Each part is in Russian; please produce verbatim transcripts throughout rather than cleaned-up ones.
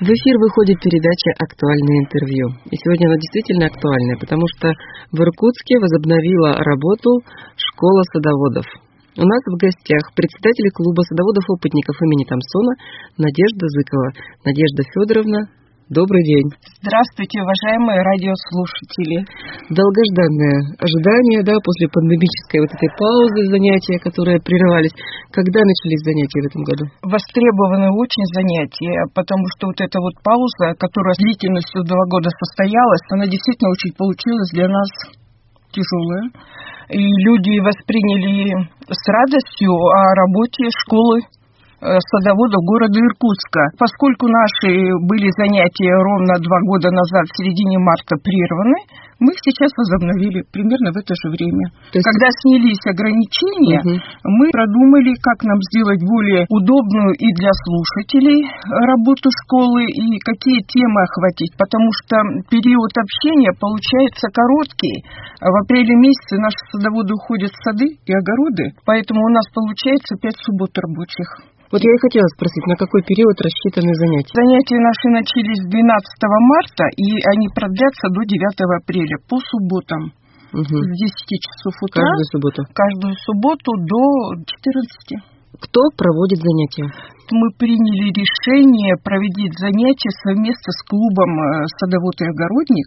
В эфир выходит передача «Актуальное интервью». И сегодня она действительно актуальная, потому что в Иркутске возобновила работу школа садоводов. У нас в гостях председатель клуба садоводов-опытников имени Томсона Надежда Зыкова. Надежда Федоровна, добрый день. Здравствуйте, уважаемые радиослушатели. Долгожданное ожидание, да, после пандемической вот этой паузы занятия, которые прерывались. Когда начались занятия в этом году? Востребованы очень занятия, потому что вот эта вот пауза, которая длительностью два года состоялась, она действительно очень получилась для нас тяжелая. И люди восприняли с радостью о работе школы садоводов города Иркутска. Поскольку наши были занятия ровно два года назад, в середине марта, прерваны, мы их сейчас возобновили примерно в это же время. есть... Когда снялись ограничения, угу. мы продумали, как нам сделать более удобную и для слушателей работу школы, и какие темы охватить, потому что период общения получается короткий. В апреле месяце наши садоводы уходят в сады и огороды, поэтому у нас получается пять суббот рабочих. Вот я и хотела спросить, на какой период рассчитаны занятия? Занятия наши начались двенадцатого марта, и они продлятся до девятого апреля, по субботам. Угу. С десяти часов утра. Каждую субботу? Каждую субботу до четырнадцати. Кто проводит занятия? Мы приняли решение проводить занятия совместно с клубом «Садовод и огородник»,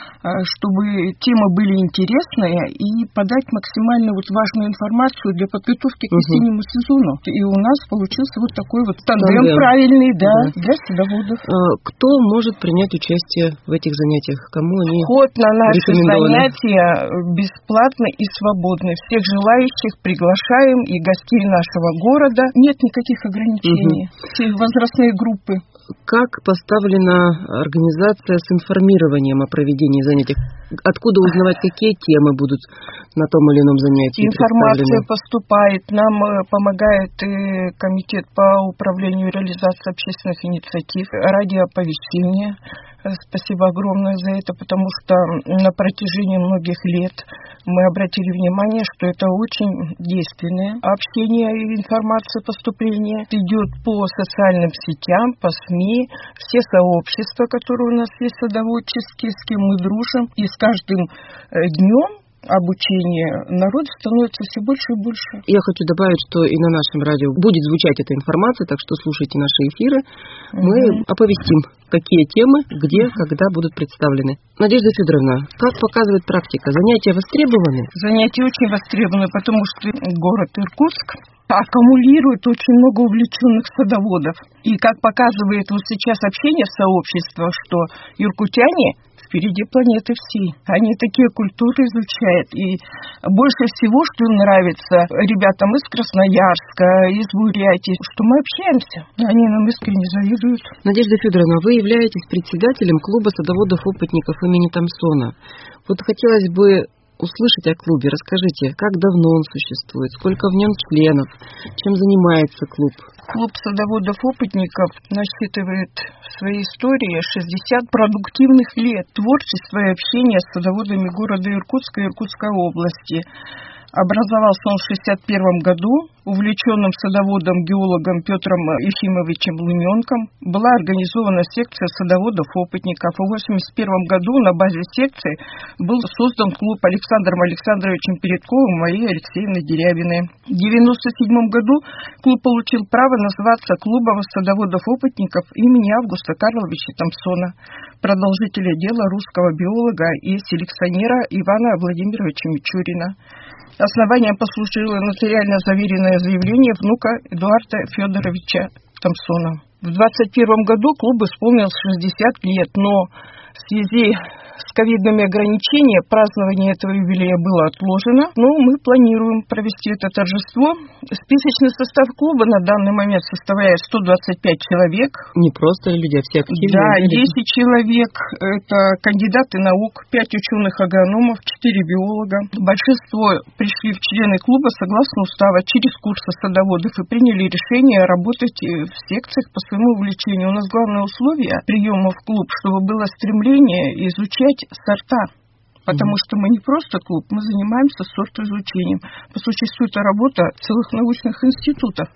чтобы темы были интересные и подать максимально вот важную информацию для подготовки к весеннему угу. сезону. И у нас получился вот такой вот тандем, тандем. правильный, да, да, для садоводов. Кто может принять участие в этих занятиях? Кому они Вход на наши занятия бесплатный и свободный. Всех желающих приглашаем, и гостей нашего города. Нет никаких ограничений. Угу. Все возрастные группы. Как поставлена организация с информированием о проведении занятий? Откуда узнавать, какие темы будут на том или ином занятии? Информация поступает. Нам помогает и комитет по управлению и реализации общественных инициатив, радиооповещение. Спасибо огромное за это, потому что на протяжении многих лет мы обратили внимание, что это очень действенное общение и информация поступления. Идет по социальным сетям, по СМИ, все сообщества, которые у нас есть садоводческие, с кем мы дружим. И с каждым днем обучение народ становится все больше и больше. Я хочу добавить, что и на нашем радио будет звучать эта информация, так что слушайте наши эфиры. Mm-hmm. Мы оповестим, какие темы, где, mm-hmm. когда будут представлены. Надежда Федоровна, как показывает практика, занятия востребованы? Занятия очень востребованы, потому что город Иркутск аккумулирует очень много увлеченных садоводов. И как показывает вот сейчас общение в сообществах, что иркутяне впереди планеты всей. Они такие культуры изучают. И больше всего, что им нравится ребятам из Красноярска, из Бурятии, что мы общаемся. Они нам искренне завидуют. Надежда Федоровна, вы являетесь председателем клуба садоводов-опытников имени Томсона. Вот хотелось бы услышать о клубе. Расскажите, как давно он существует, сколько в нем членов, чем занимается клуб? Клуб садоводов-опытников насчитывает в своей истории шестьдесят продуктивных лет творчества и общения с садоводами города Иркутска и Иркутской области. Образовался он в шестьдесят первом году увлеченным садоводом-геологом Петром Ефимовичем Луненком. Была организована секция садоводов-опытников. В восемьдесят первом году на базе секции был создан клуб Александром Александровичем Передковым и Марией Алексеевной Дерябиной. В девяносто седьмом году клуб получил право называться клубом садоводов-опытников имени Августа Карловича Томсона, продолжителя дела русского биолога и селекционера Ивана Владимировича Мичурина. Основанием послужило нотариально заверенное заявление внука Эдуарда Федоровича Томсона. В двадцать первом году клуб исполнил шестьдесят лет, но в связи с ковидными ограничениями празднование этого юбилея было отложено, но мы планируем провести это торжество. Списочный состав клуба на данный момент составляет сто двадцать пять человек. Не просто люди, а все активные. Да, десять человек. Это кандидаты наук, пять ученых-агрономов, четыре биолога. Большинство пришли в члены клуба согласно устава через курсы садоводов и приняли решение работать в секциях по своему увлечению. У нас главное условие приема в клуб, чтобы было стремление изучать сорта. Потому mm-hmm. что мы не просто клуб, мы занимаемся сортоизучением. По сути, это работа целых научных институтов.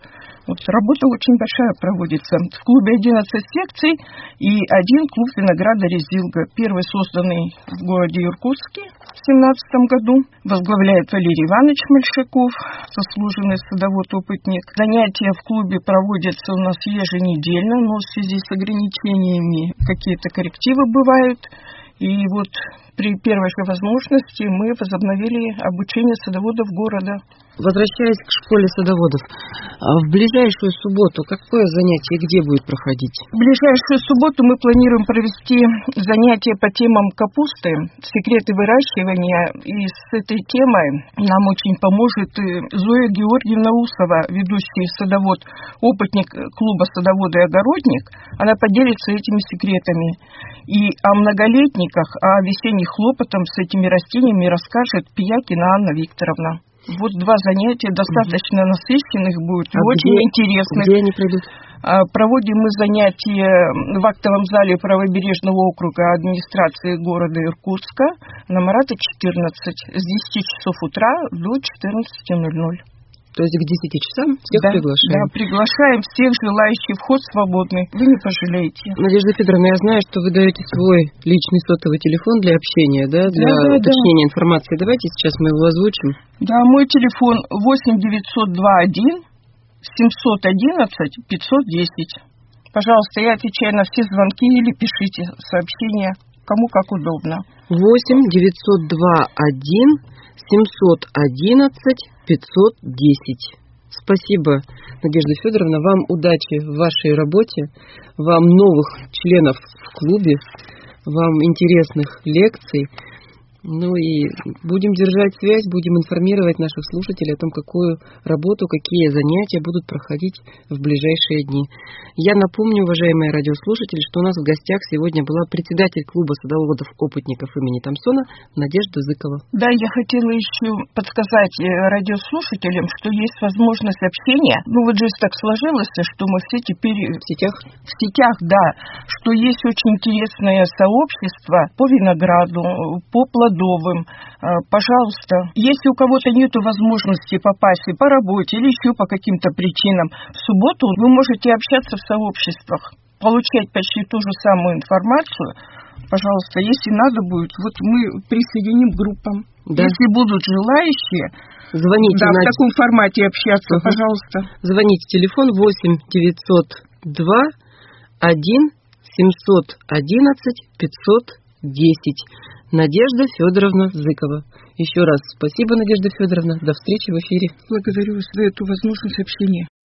Вот работа очень большая проводится. В клубе одиннадцать секций и один клуб винограда «Резилга». Первый созданный в городе Иркутске в семнадцатом году. Возглавляет Валерий Иванович Мальшаков, заслуженный садовод-опытник. Занятия в клубе проводятся у нас еженедельно, но в связи с ограничениями какие-то коррективы бывают. И вот при первой же возможности мы возобновили обучение садоводов города. Возвращаясь к школе садоводов, в ближайшую субботу какое занятие и где будет проходить? В ближайшую субботу мы планируем провести занятия по темам капусты, секреты выращивания. И с этой темой нам очень поможет Зоя Георгиевна Усова, ведущий садовод, опытник клуба «Садоводы и огородник». Она поделится этими секретами. И о многолетниках, о весенних хлопотах с этими растениями расскажет Пиякина Анна Викторовна. Вот два занятия достаточно угу. насыщенных будут и а очень где, интересных. Где они пройдут? Проводим мы занятия в актовом зале Правобережного округа администрации города Иркутска на Марата четырнадцать с десяти часов утра до четырнадцати ноль-ноль. То есть к десяти часам всех да, приглашаем? Да, приглашаем всех желающих, вход свободный. Вы не пожалеете. Надежда Федоровна, я знаю, что вы даете свой личный сотовый телефон для общения, да, для да, да, уточнения да. информации. Давайте сейчас мы его озвучим. Да, мой телефон восемь девятьсот двадцать один семьсот одиннадцать пятьсот десять. Пожалуйста, я отвечаю на все звонки или пишите сообщения, кому как удобно. восемь девятьсот двадцать один семьсот одиннадцать пятьсот десять. Спасибо, Надежда Федоровна. Вам удачи в вашей работе, вам новых членов в клубе, вам интересных лекций. Ну и будем держать связь, будем информировать наших слушателей о том, какую работу, какие занятия будут проходить в ближайшие дни. Я напомню, уважаемые радиослушатели, что у нас в гостях сегодня была председатель клуба садоводов-опытников имени Томсона Надежда Зыкова. Да, я хотела еще подсказать радиослушателям, что есть возможность общения. Ну вот жизнь так сложилась, что мы все теперь в сетях. В сетях, да, что есть очень интересное сообщество по винограду, по плодам. Пожалуйста, если у кого-то нет возможности попасть по работе или еще по каким-то причинам, в субботу вы можете общаться в сообществах, получать почти ту же самую информацию. Пожалуйста, если надо будет, вот мы присоединим к группам. Да. Если будут желающие, звоните да, на... в таком формате общаться, угу. пожалуйста. Звоните, телефон восемь девятьсот два один семьсот одиннадцать пятьсот десять. Надежда Федоровна Зыкова. Еще раз спасибо, Надежда Федоровна. До встречи в эфире. Благодарю вас за эту возможность общения.